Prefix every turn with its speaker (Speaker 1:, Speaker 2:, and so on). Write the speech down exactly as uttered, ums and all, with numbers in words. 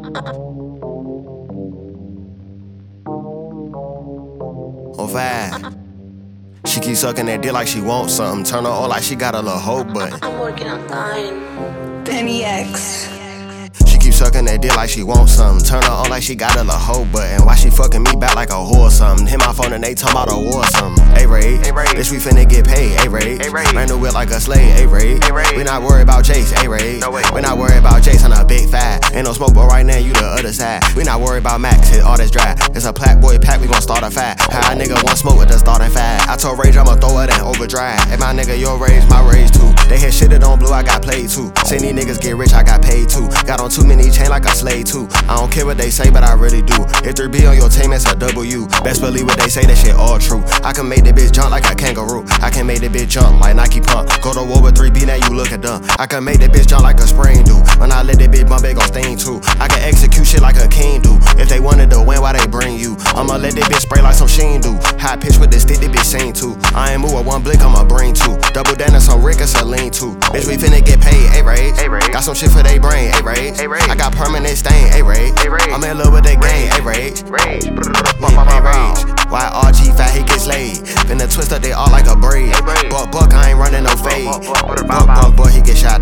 Speaker 1: On five. She keep sucking that dick like she wants something. Turn her on like she got a little hoe button.
Speaker 2: I'm working on dying.
Speaker 3: Penny X.
Speaker 1: She keep sucking that dick like she wants something. Turn her on like she got a little hoe button. Why she fucking me back like a whore or something? Hit my phone and they talking about a war or something. A-Raid, bitch, we finna get paid. A-Raid, brand new whip like a slave. A-Raid, we not worried about Jace. A-Raid, we not worried about Jace on a big five. Ain't no smoke, but right now you the other side. We not worried about Max, hit all this dry. It's a Plaque Boy pack, we gon' start a fight. How a nigga want smoke with the starting five. I told Rage I'ma throw it in overdrive. If my nigga your rage, my rage too. They hit shit that on blue, I got played too. Seen these niggas get rich, I got paid too. Got on too many chain like a slave too. I don't care what they say, but I really do. If three B on your team, it's a W. Best believe what they say, that shit all true. I can make that bitch jump like a kangaroo. I can make that bitch jump like Nike Pump. Go to war with three B, now you lookin' dumb. I can make that bitch jump like a spring do. When I let that bitch bump, it gon' sting too. I can execute shit like a king do. If they wanted to win, why they bring you? I'ma let that bitch spray like some Sheen do. High pitch with the stick, that bitch sing too. I ain't move with one blick, I'ma bring two. Double down on some Rick and Celine too. Bitch, we finna get paid, A-Raid. Got some shit for they brain, A-Raid. I got permanent stain, A-Raid. I'm in love with that game, A-Raid. Rage, Y R G fat, he gets laid. Finna twist up they all like a braid. Buck, buck, I ain't running no fade. Buck, buck, boy, he get shot